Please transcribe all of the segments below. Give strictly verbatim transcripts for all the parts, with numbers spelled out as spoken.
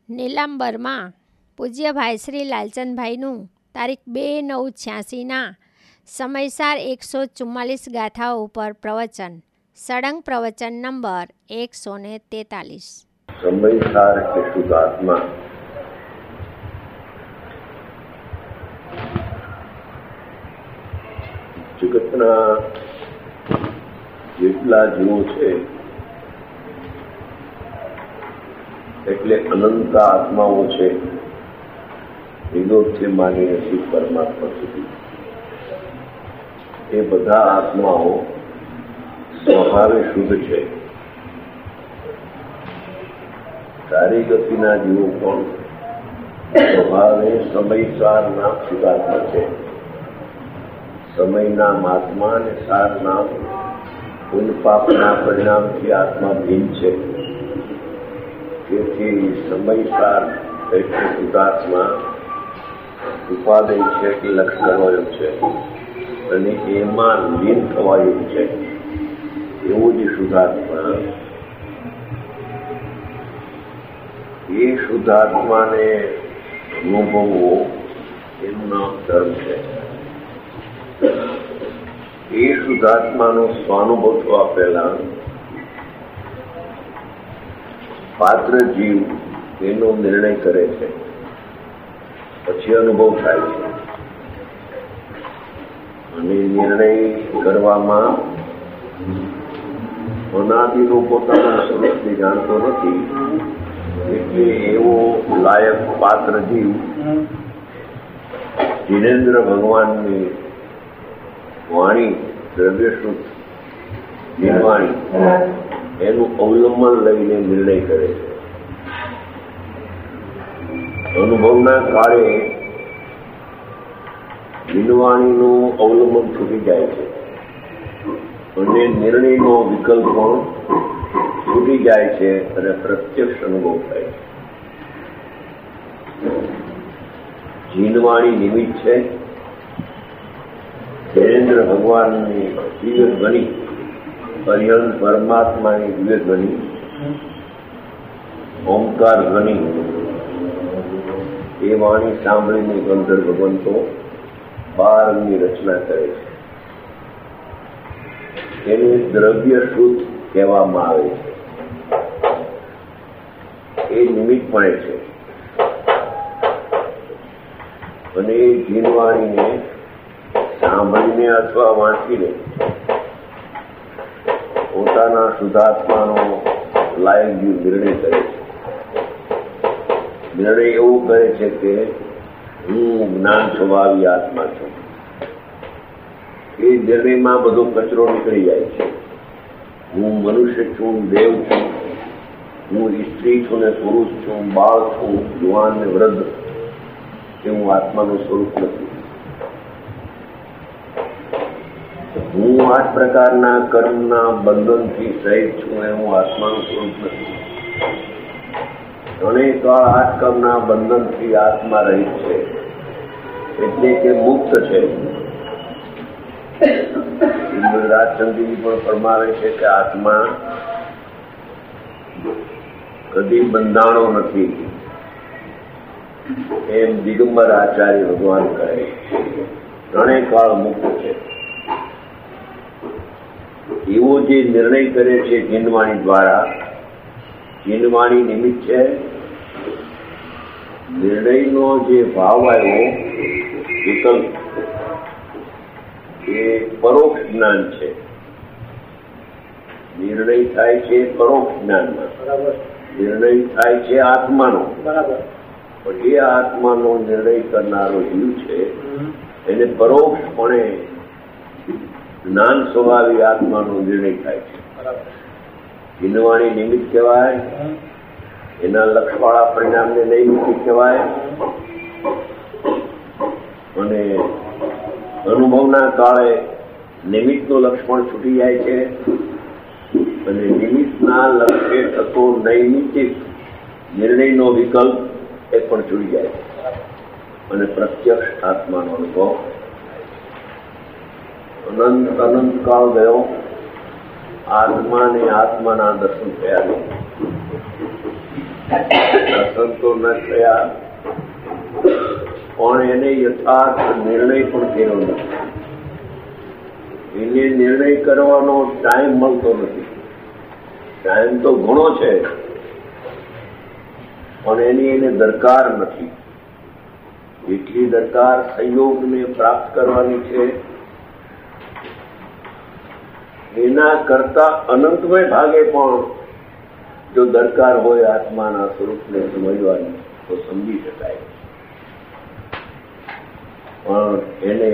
નીલાંબરમાં પૂજ્ય ભાઈ શ્રી લાલચંદભાઈનું તારીખ બે નવ છ્યાસીના સમયસાર એકસો ચુમ્માલીસ ગાથાઓ ઉપર પ્રવચન, સળંગ પ્રવચન નંબર એકસો ને તેતાલીસ. સમયસાર કે શુદ્ધાત્મા જગતના જેટલા જીવો છે એટલે અનંત આત્માઓ છે, વિનોદથી માનીને શિવ પરમાત્મા સુધી. એ બધા આત્માઓ સ્વભાવે શુદ્ધ છે. સારી ગતિના જીવો પણ સ્વભાવે સમયસારના શુદ્ધાત્મા છે. સમયના મહાત્મા અને સારના પુન પાપના પરિણામથી આત્મા ભિન્ન છે. તેથી સમયસાર એટલે શુદ્ધાત્મા ઉપાદેય છે કે લક્ષણ હોય છે અને એમાં લીન થવાયું છે. એવું જ શુદ્ધાત્મા, એ શુદ્ધાત્માને અનુભવવો એનું નામ ધર્મ છે. એ શુદ્ધાત્માનો સ્વાનુભવ થવા પહેલા પાત્ર જીવ એનો નિર્ણય કરે છે, પછી અનુભવ થાય છે. અને નિર્ણય કરવામાં અનાદિનો પોતાના સ્વરૂપને જાણતો નથી, એટલે એવો લાયક પાત્ર જીવ જીનેન્દ્ર ભગવાનની વાણી દ્રવ્યશુદ્ધ નિર્વાણી એનું અવલંબન લઈને નિર્ણય કરે છે. અનુભવના કાળે નિર્વાણીનું અવલંબન છૂટી જાય છે અને નિર્ણયનો વિકલ્પ પણ છૂટી જાય છે અને પ્રત્યક્ષ અનુભવ થાય છે. જીનવાણી નિમિત્ત છે. જૈનેન્દ્ર ભગવાનની દિવ્ય ધ્વનિ, હરિહંસ પરમાત્માની દિવ્ય ધ્વનિ, ઓમકાર ધ્વનિ, એ વાણી સાંભળીને ગંધર્વ ભગવંતો બાર અંગની રચના કરે છે. એને દ્રવ્ય શુદ્ધ કહેવામાં આવે છે. એ નિમિત્ત પડે છે અને એ જીનવાણીને સાંભળીને અથવા વાંચીને પોતાના શુદ્ધાત્માનો લાયક જીવ નિર્ણય કરે છે. નિર્ણય એવું કરે છે કે હું જ્ઞાન સ્વભાવી આત્મા છું. એ નિર્ણયમાં બધો કચરો નીકળી જાય છે. હું મનુષ્ય છું, દેવ છું, હું સ્ત્રી છું ને પુરુષ છું, બાળ છું, જુવાન ને વૃદ્ધ, એ હું આત્માનું સ્વરૂપ નથી. હું આઠ પ્રકારના કર્મના બંધનથી સહિત છું, એ હું આત્માનું સ્વરૂપ નથી. અનેક આઠ કર્મના બંધનથી આત્મા રહિત છે, એટલે કે મુક્ત છે. રાજચંદ્રજી પણ ફરમાવે છે કે આત્મા કદી બંધાણો નથી, એમ દિગંબર આચાર્ય ભગવાન કહે. ત્રણેય કાળ મુક્ત છે. એવો જે નિર્ણય કરે છે જીનવાણી દ્વારા, જીનવાણી નિમિત્ત છે. નિર્ણયનો જે ભાવ આવ્યો વિકલ્પ, એ પરોક્ષ જ્ઞાન છે. નિર્ણય થાય છે પરોક્ષ જ્ઞાનમાં, નિર્ણય થાય છે આત્માનો. પણ એ આત્માનો નિર્ણય કરનારો જીવ છે, એને પરોક્ષપણે જ્ઞાન સ્વભાવી આત્માનો નિર્ણય થાય છે. જીનવાણી નિમિત્ત કહેવાય, એના લક્ષવાળા પરિણામને નૈમિત્તિક કહેવાય. અને અનુભવના કાળે નિમિત્તનું લક્ષ પણ છૂટી જાય છે અને નિમિત્તના લક્ષ્ય થતો નૈમિત્તિક નિર્ણયનો વિકલ્પ એ પણ છૂટી જાય છે અને પ્રત્યક્ષ આત્માનો અનુભવ. અનંત અનંત કાળ ગયો, આત્માને આત્માના દર્શન થયા નહીં. સંતો ન થયા, પણ એને યથાર્થ નિર્ણય પણ કર્યો નથી. એને નિર્ણય કરવાનો ટાઈમ મળતો નથી. ટાઈમ તો ઘણો છે, પણ એની એને દરકાર નથી. એટલી દરકાર સંયોગને પ્રાપ્ત કરવાની છે, એના કરતા અનંતમય ભાગે પણ જો દરકાર હોય આત્માના સ્વરૂપને સમજવાની તો સમજી શકાય. પણ એને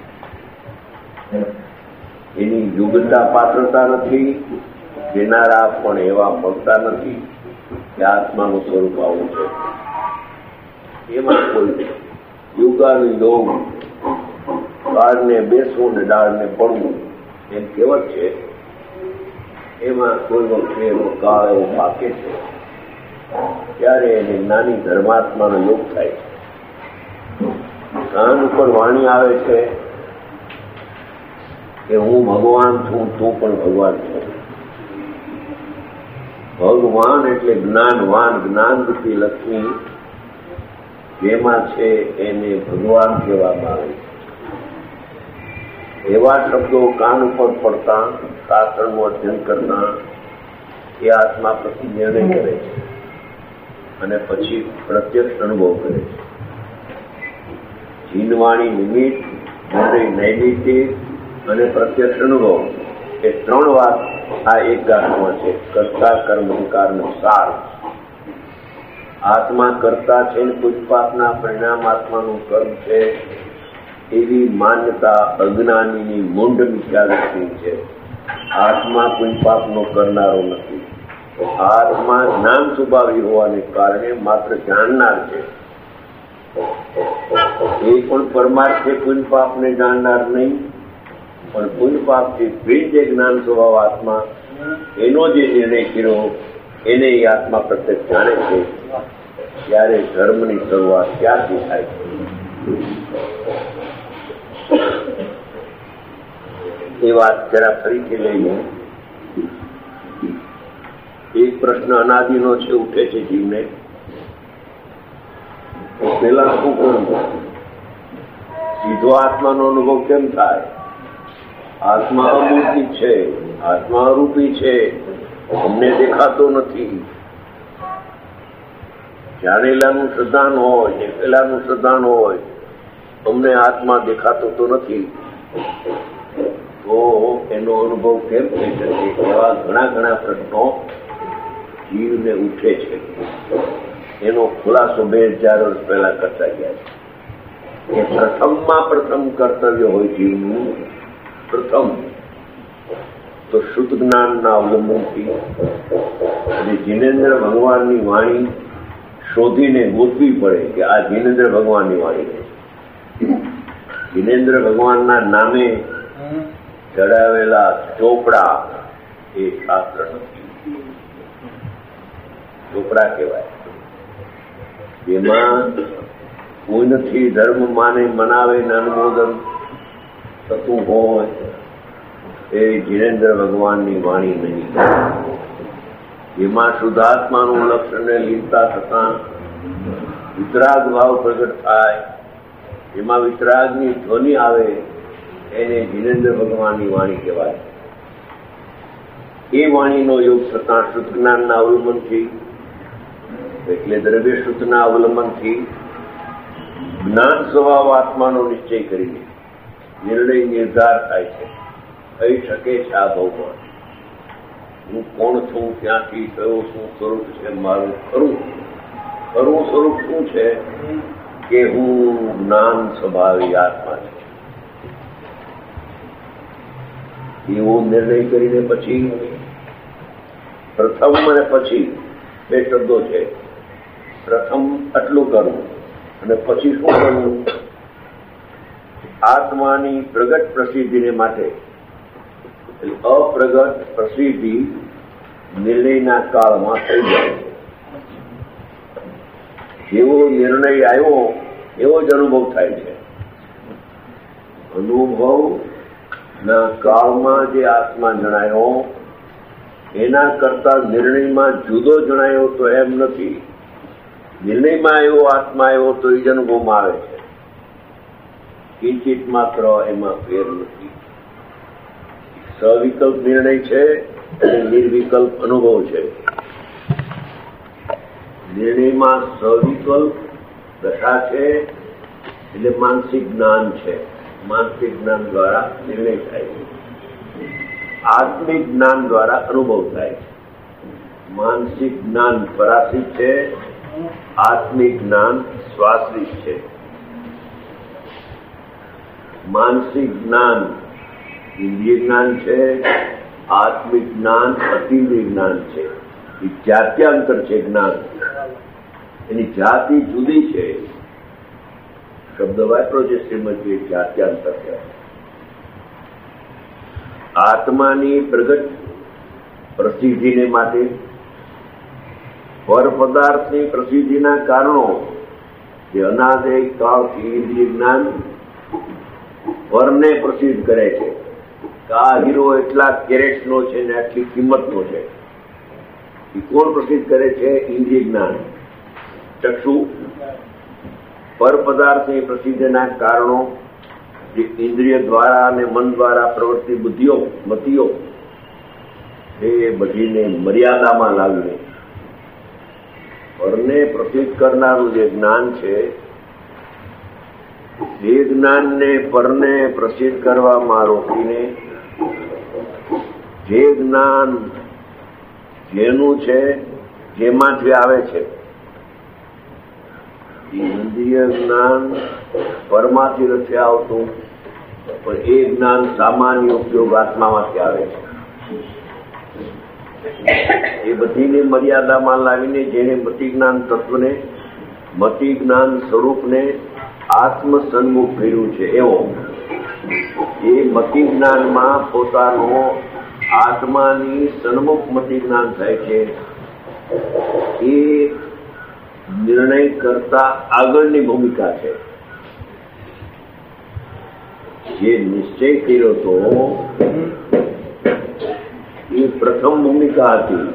એની યોગ્યતા પાત્રતા નથી. દેનારા પણ એવા મળતા નથી કે આત્માનું સ્વરૂપ આવું છે. એમાં કોઈ યોગાનું યોગ, બાળને બેસવું ને ડાળને પડવું એમ કહેવત છે. એમાં કોઈ વખતે એનો કાળ એવો પાકે છે ત્યારે એને નાની ધર્માત્માનો યોગ થાય છે. કાન ઉપર વાણી આવે છે કે હું ભગવાન છું, તું પણ ભગવાન છું. ભગવાન એટલે જ્ઞાનવાન, જ્ઞાન રૂપી લક્ષ્મી જેમાં છે એને ભગવાન કહેવામાં આવે છે. એવા શબ્દો કાન ઉપર પડતા, શાસ્ત્રનું અધ્યયન કરતા એ આત્મા પ્રતિ નિર્ણય કરે છે અને પછી પ્રત્યક્ષ અનુભવ કરે છે. જીનવાણી નિમિત્ત, નિર્ણય નૈમિત્તિક અને પ્રત્યક્ષ અનુભવ એ ત્રણ વાત આ એક ગાંઠમાં છે. કર્તા કર્મ અહંકારનો સાર. આત્મા કરતા છે, પુષ્પાપના પરિણામ આત્માનું કર્મ છે, એવી માન્યતા અજ્ઞાનીની મૂંઢ મિથ્યાદૃષ્ટિ છે. આત્મા પુષ્પાપનો કરનારો નથી. આત્મા જ્ઞાન સ્વભાવી હોવાને કારણે માત્ર જાણનાર છે. એ પણ પરમાર્થે પુષ્પાપને જાણનાર નહીં, પણ પુષ્પાપથી ભિન્ન જે જ્ઞાન સ્વભાવ આત્મા એનો જે નિર્ણય કર્યો એને એ આત્મા પ્રત્યક્ષ જાણે છે. ત્યારે ધર્મની શરૂઆત ક્યાંથી થાય છે? એ વાત જરા ફરીથી લઈને એક પ્રશ્ન અનાદિનો છે, ઉઠે છે જીવને. પેલા શું કરવું? સીધો આત્માનો અનુભવ કેમ થાય? આત્મા અમૂર્તિ છે, આત્મા અરૂપી છે, અમને દેખાતો નથી. જાણેલાનું શ્રદ્ધાન હોય, દેખેલાનું શ્રદ્ધાન હોય, અમને આત્મા દેખાતો તો નથી, તો એનો અનુભવ કેમ થઈ શકે? એવા ઘણા ઘણા પ્રશ્નો જીવને ઉઠે છે. એનો ખુલાસો બે હજાર વર્ષ પહેલા કરતા ગયા છે. એ પ્રથમમાં પ્રથમ કર્તવ્ય હોય જીવનું. પ્રથમ તો શુદ્ધ જ્ઞાનના અવલંબનથી અને જીનેન્દ્ર ભગવાનની વાણી શોધીને ગોતવી પડે કે આ જીનેન્દ્ર ભગવાનની વાણી છે. જીનેન્દ્ર ભગવાનના નામે ચડાવેલા ચોપડા એ શાસ્ત્ર નથી, ચોપડા કહેવાય. જેમાં કોઈનથી ધર્મ માને મનાવે અનુમોદન થતું હોય એ જીનેન્દ્ર ભગવાનની વાણી નહીં. જેમાં શુદ્ધાત્માનું લક્ષણને લીધતા થતા વિતરાગ ભાવ પ્રગટ થાય, જેમાં વિતરાગની ધ્વનિ આવે એને જીનેન્દ્ર ભગવાનની વાણી કહેવાય. એ વાણીનો યોગ થતા શુદ્ધ જ્ઞાનના અવલંબનથી, એટલે દ્રવ્ય શુદ્ધના અવલંબનથી જ્ઞાન સ્વભાવ આત્માનો નિશ્ચય કરીને નિર્ણય નિર્ધાર થાય છે. થઈ શકે છે આ ભાવમાં હું કોણ છું, ક્યાંથી થયો, શું સ્વરૂપ છે મારું, ખરું ખરું સ્વરૂપ શું છે કે હું જ્ઞાન સ્વભાવી આત્મા છું. એવો નિર્ણય કરીને પછી પ્રથમ અને પછી બે શબ્દો છે. પ્રથમ આટલું કરવું અને પછી શું કરવું? આત્માની પ્રગટ પ્રસિદ્ધિને માટે અપ્રગટ પ્રસિદ્ધિ નિર્ણયના કાળમાં થઈ જાય છે. જેવો નિર્ણય આવ્યો એવો જ અનુભવ થાય છે. અનુભવ ના કાળમાં જે આત્મા જણાયો એના કરતા નિર્ણયમાં જુદો જણાયો તો એમ નથી. નિર્ણયમાં એવો આત્મા એવો તો એ જ અનુભવમાં આવે છે. કિંચિત માત્ર એમાં ફેર નથી. સવિકલ્પ નિર્ણય છે અને નિર્વિકલ્પ અનુભવ છે. નિર્ણયમાં સવિકલ્પ દશા છે એટલે માનસિક જ્ઞાન છે. માનસિક જ્ઞાન દ્વારા નિર્ણય થાય છે. આત્મિક જ્ઞાન દ્વારા અનુભવ થાય છે. માનસિક જ્ઞાન પરાશ્રિત છે, આત્મિક જ્ઞાન સ્વાશ્રિત છે. માનસિક જ્ઞાન ઇન્દ્રિય જ્ઞાન છે, આત્મિક જ્ઞાન અતિન્દ્રિય જ્ઞાન છે. એ જાત્યાંતર છે જ્ઞાન. એની જાતિ જુદી છે. શબ્દ વાપરો છે શ્રીમતી જાત્યાંતર છે. આત્માની પ્રગટ પ્રસિદ્ધિને માટે પર પદાર્થની પ્રસિદ્ધિના કારણો જે અનાદિ કાળથી ઇન્દ્રિય જ્ઞાન પરને પ્રસિદ્ધ કરે છે. આ હીરો એટલા કેરેટ્સનો છે ને આટલી કિંમતનો છે. એ કોણ પ્રસિદ્ધ કરે છે? ઇન્દ્રિય જ્ઞાન. ચક્ષુ પર પદાર્થની પ્રસિદ્ધિના કારણો જે ઇન્દ્રિય દ્વારા અને મન દ્વારા પ્રવૃત્તિ બુદ્ધિઓ મતિઓ એ બધીને મર્યાદામાં લાવીને પરને પ્રસિદ્ધ કરનારું જે જ્ઞાન છે એ જ્ઞાનને પરને પ્રસિદ્ધ કરવામાં રોકીને જે જ્ઞાન જેનું છે જેમાંથી આવે છે ઇન્દ્રિય જ્ઞાન પરમાંથી નથી આવતું, પણ એ જ્ઞાન સામાન્ય ઉપયોગ આત્મામાંથી આવે છે. એ બધીને મર્યાદામાં લાવીને જેને મતિ જ્ઞાન તત્વને મતિ જ્ઞાન સ્વરૂપને આત્મ સન્મુખ કર્યું છે એવો એ મતિ જ્ઞાનમાં પોતાનો આત્માની સન્મુખ મતિ જ્ઞાન થાય છે. એ નિર્ણય કરતા આગળની ભૂમિકા છે. જે નિશ્ચય કર્યો તો એ પ્રથમ ભૂમિકા હતી.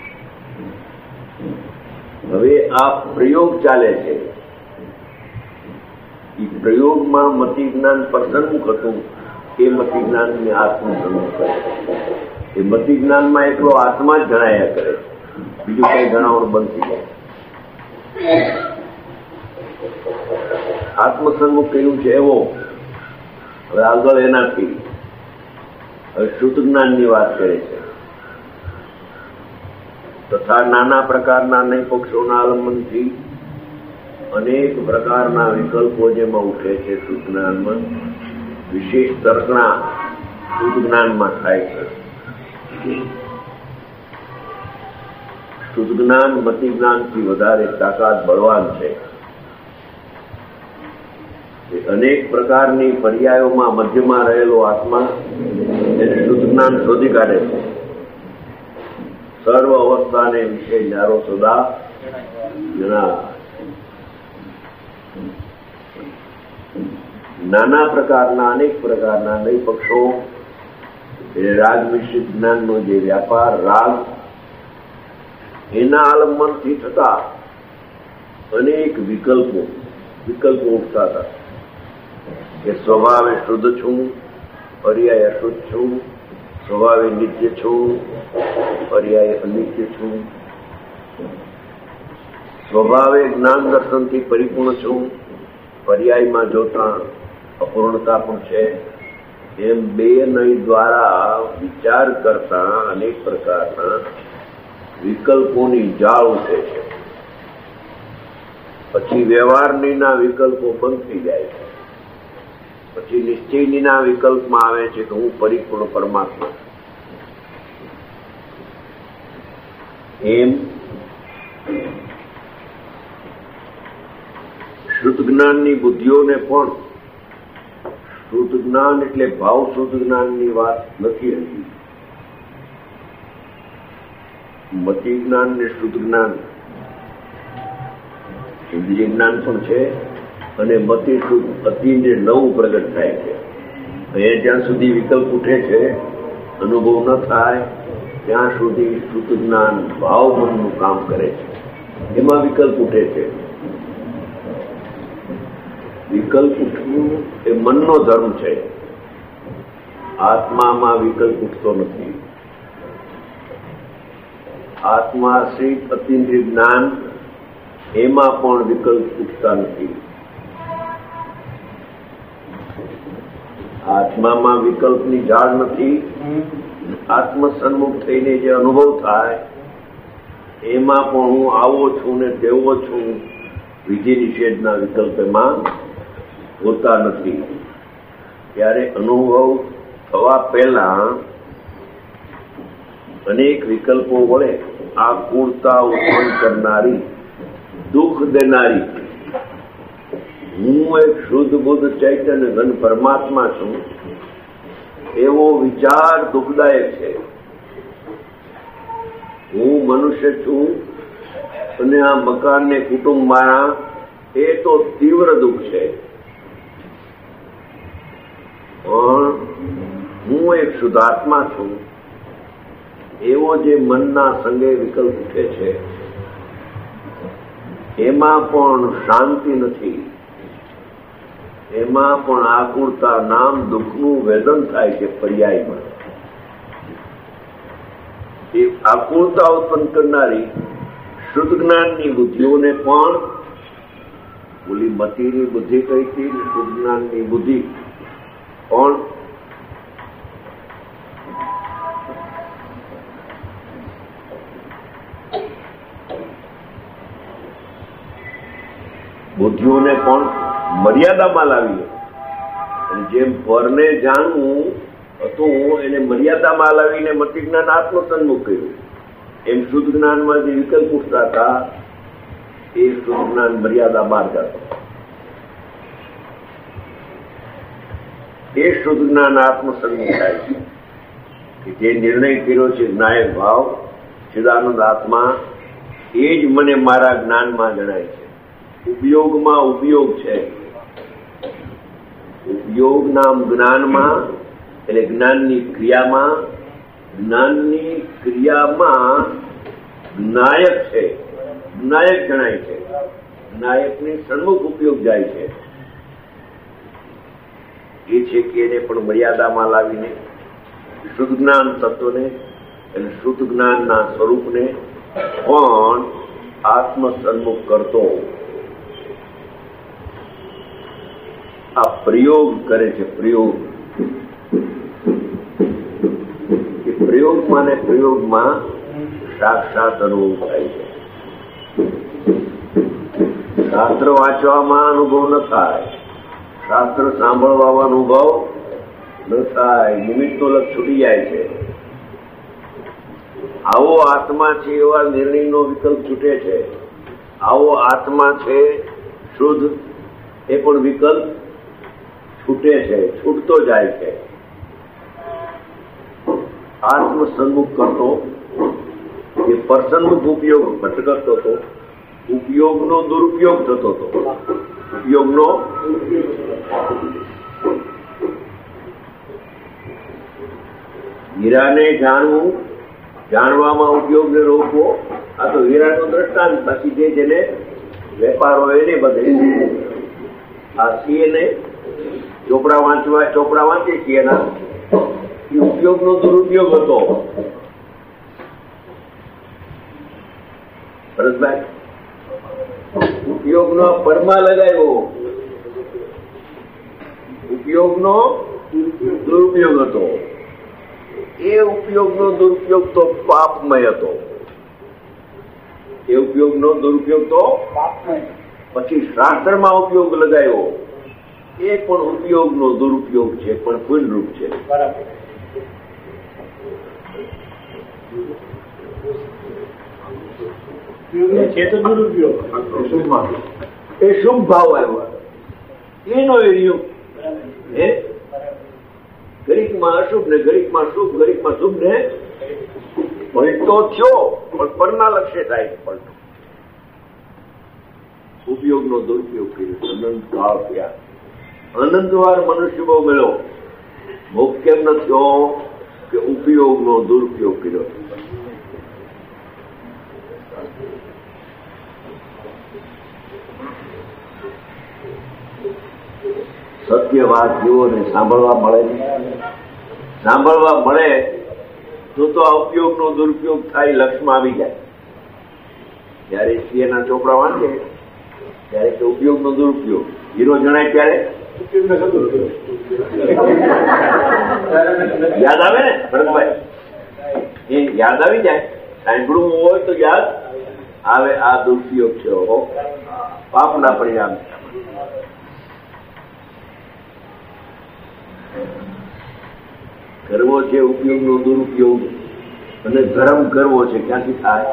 હવે આ પ્રયોગ ચાલે છે. એ પ્રયોગમાં મતિ જ્ઞાન પર સન્મુખ હતું. એ મતિ જ્ઞાનને આત્મ સન્મુખ કરે. એ મતિ જ્ઞાનમાં એકલો આત્મા જ જણાયા કરે, બીજું કઈ જણાવવાનું બંધ થઈ જાય. આત્મસન્મુખ કહ્યું છે એવો. હવે આગળ એનાથી હવે શુદ્ધ જ્ઞાનની વાત કરે છે. તથા નાના પ્રકારના નય પક્ષોના આલંબનથી અનેક પ્રકારના વિકલ્પો જેમાં ઉઠે છે શુદ્ધ જ્ઞાનમાં, વિશેષ તર્કણા શુદ્ધ જ્ઞાનમાં થાય છે. શુદ્ધ જ્ઞાન મતિ જ્ઞાનથી વધારે તાકાત બળવાન છે. અનેક પ્રકારની પર્યાયોમાં મધ્યમાં રહેલો આત્મા એને શુદ્ધ જ્ઞાન શોધી કાઢે છે. સર્વ અવસ્થાને વિશે ન્યારો સદા જણા. નાના પ્રકારના અનેક પ્રકારના નય પક્ષો એ રાગ મિશ્રિત જ્ઞાનનો જે વ્યાપાર રાગ એના આલંબનથી થતા અનેક વિકલ્પો વિકલ્પો ઉઠતા હતા કે સ્વભાવે શુદ્ધ છું, પર્યાય અશુદ્ધ છું, સ્વભાવે નિત્ય છું, પર્યાય અનિત્ય છું, સ્વભાવે જ્ઞાન દર્શનથી પરિપૂર્ણ છું, પર્યાયમાં જોતા અપૂર્ણતા પણ છે. એમ બે નય દ્વારા વિચાર કરતા અનેક પ્રકારના વિકલ્પોની જાળ ઉઠે છે. પછી વ્યવહારનીના વિકલ્પો બંધ થઈ જાય છે. પછી નિશ્ચયનીના વિકલ્પમાં આવે છે કે હું પરિપૂર્ણ પરમાત્મા. એમ શુદ્ધ જ્ઞાનની બુદ્ધિઓને પણ શુદ્ધ જ્ઞાન એટલે ભાવ શુદ્ધ જ્ઞાનની વાત નથી હતી. મતિ જ્ઞાન ને શુદ્ધ જ્ઞાન ઇન્દ્રિય જ્ઞાન પણ છે અને મતિ શુદ્ધ અતિને નવું પ્રગટ થાય છે. એ જ્યાં સુધી વિકલ્પ ઉઠે છે, અનુભવ ન થાય ત્યાં સુધી શુદ્ધ જ્ઞાન ભાવ મનનું કામ કરે છે. એમાં વિકલ્પ ઉઠે છે. વિકલ્પ ઉઠવું એ મનનો ધર્મ છે. આત્મામાં વિકલ્પ ઉઠતો નથી. આત્માશ્રિત અતિન્દ્રિય જ્ઞાન એમાં પણ વિકલ્પ ઉઠતા નથી. આત્મામાં વિકલ્પની ઝાડ નથી. આત્મ સન્મુખ થઈને જે અનુભવ થાય એમાં પણ હું આવો છું ને તેવો છું વિધિ નિષેધના વિકલ્પ એમાં હોતા નથી. ત્યારે અનુભવ થવા પહેલા અનેક વિકલ્પો વડે આ કુળતા ઉત્પન્ન કરનારી, દુઃખ દેનારી હું એક શુદ્ધ બુદ્ધ ચૈતન્ય ઘન પરમાત્મા છું એવો વિચાર દુઃખદાયક છે. હું મનુષ્ય છું અને આ મકાન ને કુટુંબ મારા, એ તો તીવ્ર દુઃખ છે. પણ હું એક શુદ્ધાત્મા છું એવો જે મનના સંગે વિકલ્પ ઉઠે છે એમાં પણ શાંતિ નથી. એમાં પણ આકુળતા નામ દુઃખનું વેદન થાય છે. પર્યાયમાં એ આકુળતા ઉત્પન્ન કરનારી શુદ્ધ જ્ઞાનની બુદ્ધિઓને પણ બોલી મતીની બુદ્ધિ કઈ હતી, શુદ્ધ જ્ઞાનની બુદ્ધિ પણ બુદ્ધિઓને પણ મર્યાદામાં લાવી. અને જેમ પરને જાણવું હતું એને મર્યાદામાં લાવીને મતિ જ્ઞાન આત્મસન્મુખ કર્યું. એમ શુદ્ધ જ્ઞાનમાં જે વિકલ્પ ઉઠતા હતા એ શુદ્ધ જ્ઞાન મર્યાદા બહાર જતો. એ શુદ્ધ જ્ઞાન આત્મસન્મુખ થાય છે કે જે નિર્ણય કર્યો છે નાયક ભાવ ચિદાનંદ આત્મા, એ જ મને મારા જ્ઞાનમાં જણાય છે. ઉપયોગમાં ઉપયોગ છે. ઉપયોગ નામ જ્ઞાનમાં એટલે જ્ઞાનની ક્રિયામાં, જ્ઞાનની ક્રિયામાં નાયક છે, નાયક જણાય છે. નાયકની સન્મુખ ઉપયોગ જાય છે. એ છે કે એને પણ મર્યાદામાં લાવીને શુદ્ધ જ્ઞાન તત્વને એટલે શુદ્ધ જ્ઞાનના સ્વરૂપને પણ આત્મ સન્મુખ કરતો આ પ્રયોગ કરે છે. પ્રયોગ એ પ્રયોગમાં ને પ્રયોગમાં સાક્ષાત અનુભવ થાય છે. શાસ્ત્ર વાંચવામાં અનુભવ ન થાય, શાસ્ત્ર સાંભળવામાં અનુભવ ન થાય, નિમિત્તનો લક્ષ છૂટી જાય છે. આવો આત્મા છે એવા નિર્ણયનો વિકલ્પ છૂટે છે. આવો આત્મા છે શુદ્ધ, એ પણ વિકલ્પ છૂટે છે, છૂટતો જાય છે. આત્મ સન્મુખ કરતો એ પરસન્મુખ ઉપયોગ ભટકતો હતો. ઉપયોગનો દુરુપયોગ થતો હતો. ઉપયોગનો હીરાને જાણવું, જાણવામાં ઉપયોગને રોકવો, આ તો હીરાનો દ્રષ્ટાંત. પછી જે જેને વેપાર હોય એને બધે આ સીએને ચોપડા વાંચવા ચોપડા વાંચે છે એના ઉપયોગનો દુરુપયોગ હતો. ભરતભાઈ, ઉપયોગનો પરમાં લગાવ્યો, ઉપયોગનો દુરુપયોગ હતો. એ ઉપયોગનો દુરુપયોગ તો પાપમય હતો. એ ઉપયોગનો દુરુપયોગ તો પછી શાસ્ત્રમાં ઉપયોગ લગાવ્યો, એ પણ ઉપયોગનો દુરુપયોગ છે, પણ પુણ્યરૂપ છે. બરાબર. છે તો દુરુપયોગ એ શુભ ભાવ આવ્યો એનો એરિયો. ગરીકમાં અશુભ ને ગરીકમાં શુભ, ગરીકમાં શુભ ને પલટો થયો, પણ પરના લક્ષ્ય થાય છે પલટો. ઉપયોગનો દુરુપયોગ કર્યો. અનંત કાળ થયા, અનંત વાર મનુષ્ય બહુ મળ્યો. મોક્ષ કેમ ન થયો કે ઉપયોગનો દુરુપયોગ કર્યો. સત્ય વાત જેઓને સાંભળવા મળે સાંભળવા મળે તો તો આ ઉપયોગનો દુરુપયોગ થાય, લક્ષમાં આવી જાય. જયારે સીએના ચોપડા વાંચે ત્યારે તો ઉપયોગનો દુરુપયોગ હીરો જણાય ત્યારે યાદ આવે ને ભરતભાઈ, એ યાદ આવી જાય. સાંભળવું હોય તો યાદ આવે. આ દુરુપયોગ છે, પાપના પરિણામ. કરવો છે ઉપયોગનો દુરુપયોગ, અને ધર્મ કરવો છે ક્યાંથી થાય?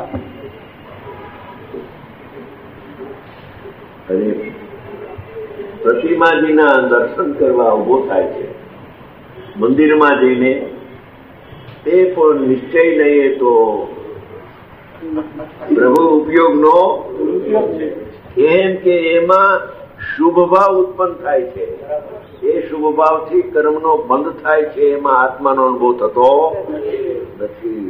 અરે પ્રતિમાજીના દર્શન કરવા ઉભો થાય છે મંદિરમાં જઈને, તે પણ નિશ્ચય લઈએ તો પ્રભુ ઉપયોગનો એમ કે એમાં શુભ ભાવ ઉત્પન્ન થાય છે. એ શુભ ભાવથી કર્મનો બંધ થાય છે, એમાં આત્માનો અનુભવ થતો નથી.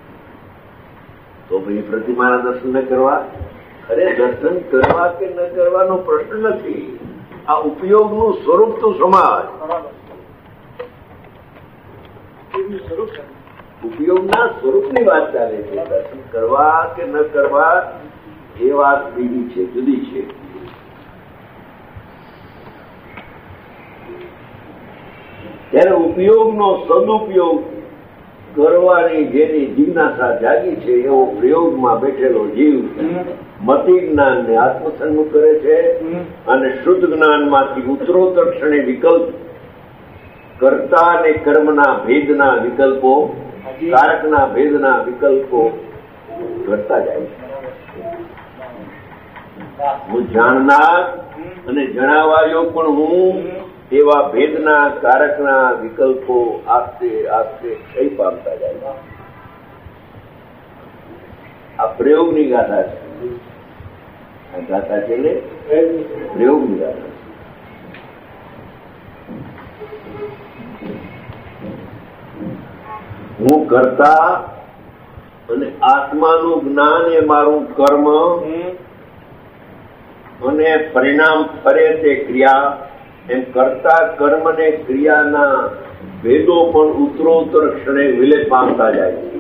તો ભાઈ પ્રતિમાના દર્શન ન કરવા? અરે દર્શન કરવા કે ન કરવાનો પ્રશ્ન નથી. આ ઉપયોગનું સ્વરૂપ તો સમાજ, ઉપયોગના સ્વરૂપની વાત ચાલે છે. દર્શન કરવા કે ન કરવા એ વાત બીજી છે, જુદી છે. ત્યારે ઉપયોગનો સદુપયોગ કરવાની જેની જિજ્ઞાસા જાગી છે, એવો પ્રયોગમાં બેઠેલો જીવ મતિ જ્ઞાન ને આત્મસન્મુખ કરે છે, અને શુદ્ધ જ્ઞાનમાંથી ઉત્તરોત્તર ક્ષણે વિકલ્પ કર્તા અને કર્મના ભેદના વિકલ્પો, કારકના ભેદના વિકલ્પો ઘટતા જાય છે. હું જાણનાર અને જણાવાયો પણ હું, એવા ભેદના કારકના વિકલ્પો આસ્તે આસ્તે ક્ષય પામતા જાય. આ પ્રયોગની ગાથા છે. આ ગાથા છે ને પ્રયોગની ગાથા. હું કરતા અને આત્માનું જ્ઞાન એ મારું કર્મ, અને પરિણામ ફરે તે ક્રિયા. એમ કરતા કર્મ ને ક્રિયાના ભેદો પણ ઉત્તરોત્તર ક્ષણે વિલેપ પામતા જાય છે.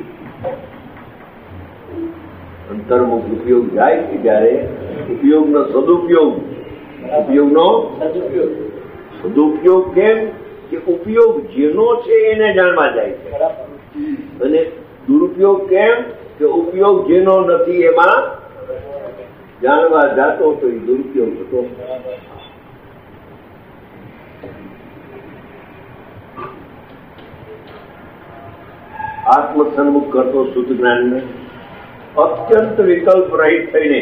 અંતર્મુખ ઉપયોગ જાય છે ત્યારે ઉપયોગનો સદુપયોગ, ઉપયોગનો સદુપયોગ કેમ કે ઉપયોગ જેનો છે એને જાણવા જાય છે, અને દુરુપયોગ કેમ કે ઉપયોગ જેનો નથી એમાં જાણવા જાતો તો એ દુરુપયોગ થતો. આત્મસન્મુખ કરતો શુદ્ધ જ્ઞાનને અત્યંત વિકલ્પ રહિત થઈને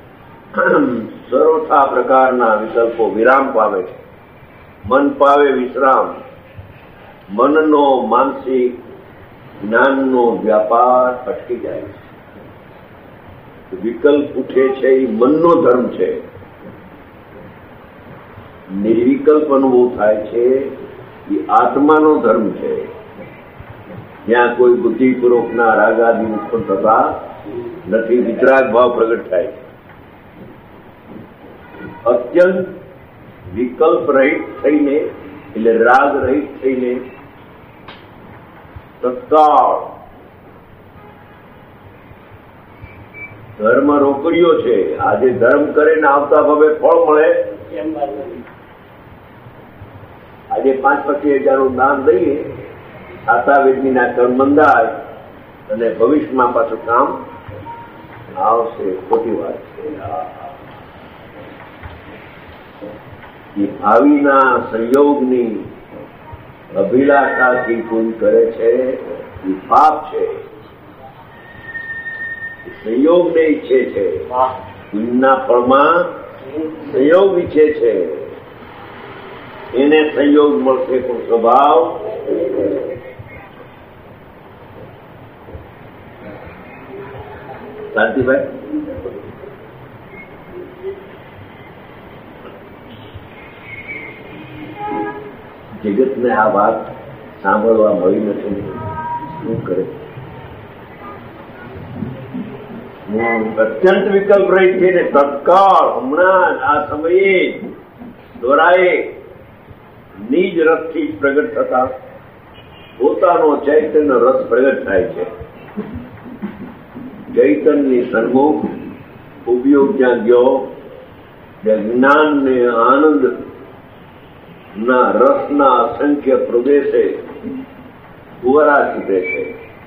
સર્વથા પ્રકારના વિકલ્પો વિરામ પામે છે. મન પાવે વિશ્રામ. મનનો માનસિક જ્ઞાનનો વ્યાપાર અટકી જાય છે. વિકલ્પ ઉઠે છે એ મનનો ધર્મ છે. નિર્વિકલ્પ અનુભવ થાય છે એ આત્માનો ધર્મ છે. જ્યાં કોઈ બુદ્ધિપૂર્વકના રાગાદિ ઉત્પન્ન થતા નથી, વિતરાગ ભાવ પ્રગટ થાય છે. અત્યંત વિકલ્પ રહિત થઈને, એટલે રાગ રહિત થઈને તત્કાળ ધર્મ રોકડ્યો છે. આજે ધર્મ કરે ને આવતા ભાવે ફળ મળે. આજે પાંચ પચીસ હજારનું દાન દઈએ, આશાવેદનીના કર્મ બંધાય અને ભવિષ્યમાં પાછું કામ આવશે. ખોટી વાત છે. એ ભાવિના સંયોગની અભિલાષાથી પૂરી કરે છે એ પાપ છે. સંયોગને ઈચ્છે છે, પુણ્યના ફળમાં સંયોગ ઈચ્છે છે. એને સંયોગ મળશે પણ સ્વભાવ શાંતિભાઈ જગતને આ વાત સાંભળવા મળી નથી. શું કરે? અત્યંત વિકલ્પ રહી છે ને તત્કાળ હમણાં આ સમયે દોરાએ નિજ રસથી જ પ્રગટ થતા પોતાનો ચૈતન્ય રસ પ્રગટ થાય છે. ચૈતન્યની સન્મુખ ઉપયોગ જ્યાં ગયો ત્યાં જ્ઞાન ને આનંદ ના રસના અસંખ્ય પ્રદેશે ફુવારા છૂટે છે.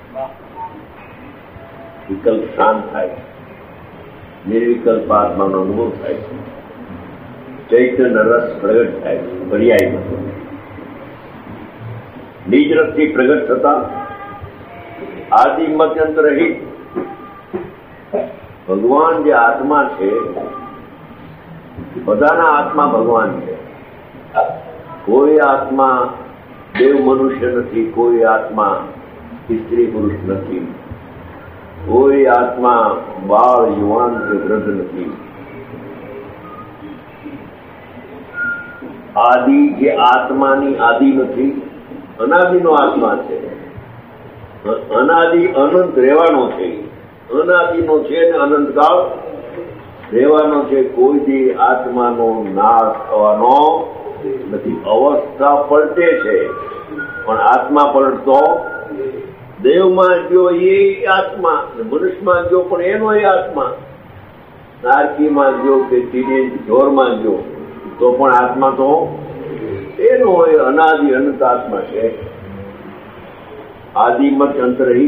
વિકલ્પ શાંત થાય, નિર્વિકલ્પ આત્માનો અનુભવ થાય છે. ચૈતન્ય રસ પ્રગટ થાય છે. પર્યાયમાં નિજ રસથી પ્રગટ થતા આદિ મત્યંત રહિત ભગવાન જે આત્મા છે, બધાના આત્મા ભગવાન છે. કોઈ આત્મા દેવ મનુષ્ય નથી, કોઈ આત્મા સ્ત્રી પુરુષ નથી, કોઈ આત્મા બાળ યુવાન કે વૃદ્ધ નથી. આદિ જે આત્માની આદિ નથી, અનાદિનો આત્મા છે. અનાદિ અનંત રહેવાનો છે, અનાદિનો છે ને અનંતકાળ રહેવાનો છે. કોઈ દી આત્માનો નાશ થવાનો નથી. અવસ્થા પલટે છે પણ આત્મા પલટતો. દેવમાં ગયો એ આત્મા, મનુષ્યમાં ગયો પણ એનો એ આત્મા, નારકીમાં ગયો કે જોરમાં ગયો તો પણ આત્મા તો એનો એ અનાદિ અનંત આત્મા છે. આદિમત અંતરહી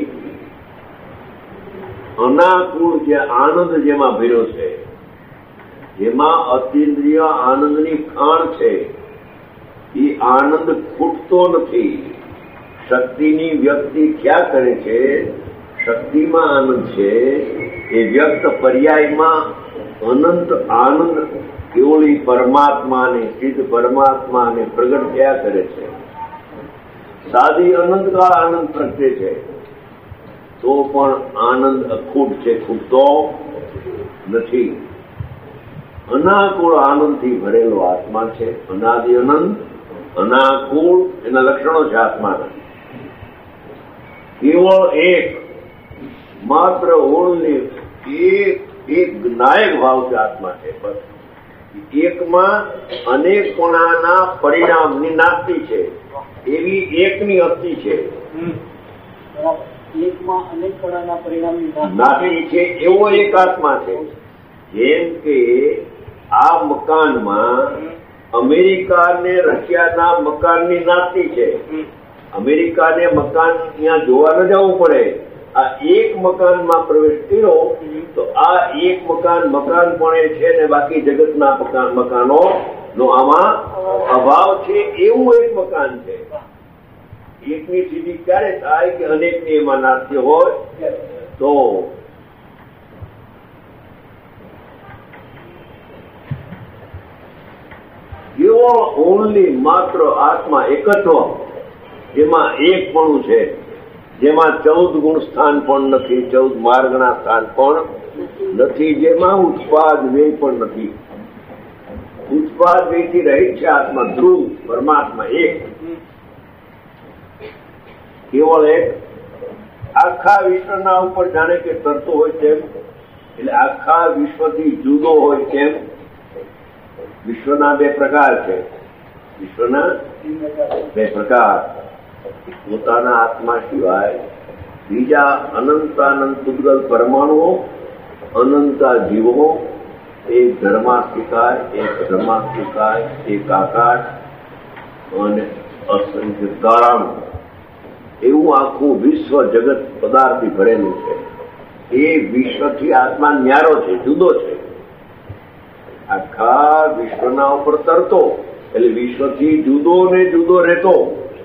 અનાકુળ જે આનંદ જેમાં ભર્યો છે, જેમાં અતિન્દ્રિય આનંદની ખાણ છે, એ આનંદ ખૂટતો નથી. શક્તિની વ્યક્તિ ક્યાં કરે છે? શક્તિમાં આનંદ છે, એ વ્યક્ત પર્યાયમાં અનંત આનંદ કેવળી પરમાત્માને, સિદ્ધ પરમાત્માને પ્રગટ થયા કરે છે. સાદી અનંતકાળ આનંદ પ્રગટે છે તો પણ આનંદ અખૂટ છે, ખૂટતો નથી. અનાકુળ આનંદથી ભરેલો આત્મા છે. અનાદિ અનંત, અનાકુળ એના લક્ષણો છે આત્માના. કેવળ એક, માત્ર ઓળની એક એક નાયક ભાવ છે આત્મા છે. બસ એકમાં અનેકપણાના પરિણામની નાસ્તી છે, એવી એકની અસ્તિ છે. એકમાં અનેકપણાના પરિણામની નાસ્તી છે એવો એક આત્મા છે. જેમ કે આ મકાનમાં અમેરિકા ને રશિયાના મકાનની નાસ્તી છે. અમેરિકાને મકાન ત્યાં જોવા ન જવું પડે. આ એક મકાનમાં પ્રવેશ કર્યો તો આ એક મકાન મકાન પણ છે ને બાકી જગતના મકાનો નો આમાં અભાવ છે, એવું એક મકાન છે. એકની સિદ્ધિ ક્યારે થાય કે અનેકની એમાં નાસ્તી હોય તો. કેવળ ઓનલી માત્ર આત્મા એકત્વ, જેમાં એક પણ છે, જેમાં ચૌદ ગુણ સ્થાન પણ નથી, ચૌદ માર્ગના સ્થાન પણ નથી, જેમાં ઉત્પાદ વ્યય પણ નથી. ઉત્પાદ વ્યયથી રહિત છે આત્મા, ધ્રુવ પરમાત્મા એક, કેવળ એક. આખા વિશ્વના ઉપર જાણે કે તરતો હોય તેમ, એટલે આખા વિશ્વથી જુદો હોય તેમ. વિશ્વના બે પ્રકાર છે. વિશ્વના બે પ્રકાર, પોતાના આત્મા સિવાય બીજા અનંતાનંત પૂતગલ પરમાણુઓ, અનંતા જીવો, એક ધર્માસ્તિકાય, એક ધર્માસ્તિકાય, એક આકાશ અને અસંખ્ય તારાઓ, એવું આખું વિશ્વ જગત પદાર્થથી ભરેલું છે. એ વિશ્વથી આત્મા ન્યારો છે, જુદો છે. આખા વિશ્વના ઉપર તરતો એટલે વિશ્વથી જુદો ને જુદો રહેતો.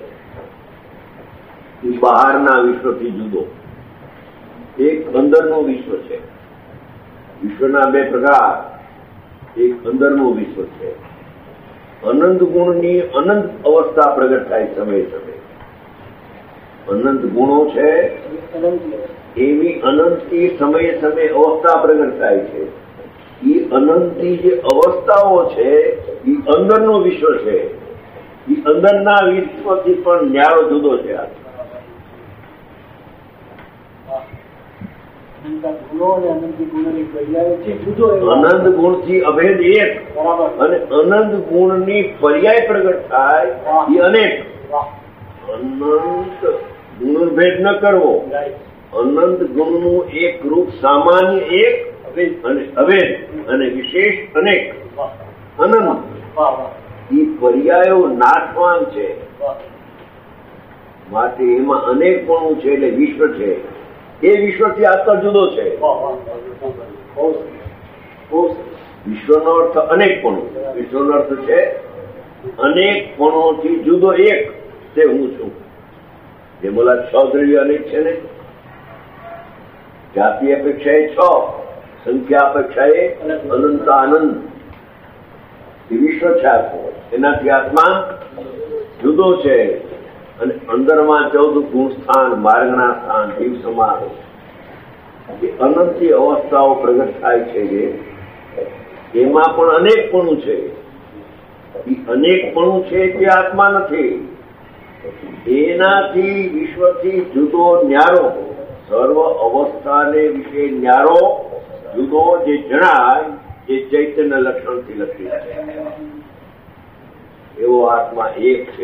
બહારના વિશ્વથી જુદો. એક અંદરનું વિશ્વ છે. વિશ્વના બે પ્રકાર, એક અંદરનું વિશ્વ છે. અનંત ગુણની અનંત અવસ્થા પ્રગટ થાય સમય સમય. અનંત ગુણો છે એવી અનંતની સમયે સમયે અવસ્થા પ્રગટ થાય છે. એ અનંતની જે અવસ્થાઓ છે એ અંદરનું વિશ્વ છે. એ અંદરના વિશ્વથી પણ ન્યારો જુદો છે. ગુણો અને અનંત ગુણોની પર્યાય છે જુદો એવો. અનંત ગુણથી અભેદ એક બરાબર. અને અનંત ગુણની પર્યાય પ્રગટ થાય એ અનેક. વાહ. અનંત ગુણભેદ ન કરવો. રાઈટ. અનંત ગુણનું એક રૂપ સામાન્ય એક અભેદ. અને અભેદ અને વિશેષ અનેક. વાહ. અનંત વાહ વાહ એ પર્યાયો નાશવાન છે. વાહ. માટે એમાં અનેકપણું છે એટલે વિશ્વ છે. એ વિશ્વથી આત્મા જુદો છે. વાહ વાહ વાહ. બહુ સરસ. બહુ સરસ. વિશ્વનો અર્થ અનેકપણું. વિશ્વનો અર્થ છે અનેકપણોથી જુદો એક તે હું છું. જેમ ઓલા છ દ્રવ્ય અનેક છે ને, જાતિ અપેક્ષાએ છ, સંખ્યા અપેક્ષાએ અનંત આનંદ. એ વિશ્વ છે આખો. એનાથી આત્મા જુદો છે. અને અંદરમાં ચૌદ ગુણ સ્થાન, માર્ગના સ્થાન, જીવ સમારોહ એ અનંતી અવસ્થાઓ પ્રગટ થાય છે. જે એમાં પણ અનેકપણું છે. એ અનેકપણું છે તે આત્મા નથી. એનાથી વિશ્વથી જુદો ન્યારો, સર્વ અવસ્થાને વિશે ન્યારો જુદો જે જણાય એ ચૈતન્ય લક્ષણથી લખી છે. એવો આત્મા એક છે.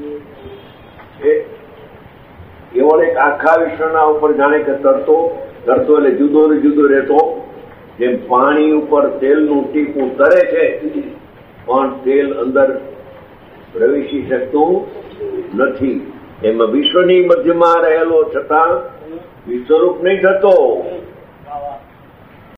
એવો એક આખા વિશ્વના ઉપર જાણે કે તરતો તરતો એટલે જુદો ને જુદો રહેતો. જેમ પાણી ઉપર તેલનું ટીપું તરે છે પણ તેલ અંદર પ્રવેશી શકતું નથી. એમાં વિશ્વની મધ્યમાં રહેલો છતાં વિશ્વરૂપ નહીં થતો.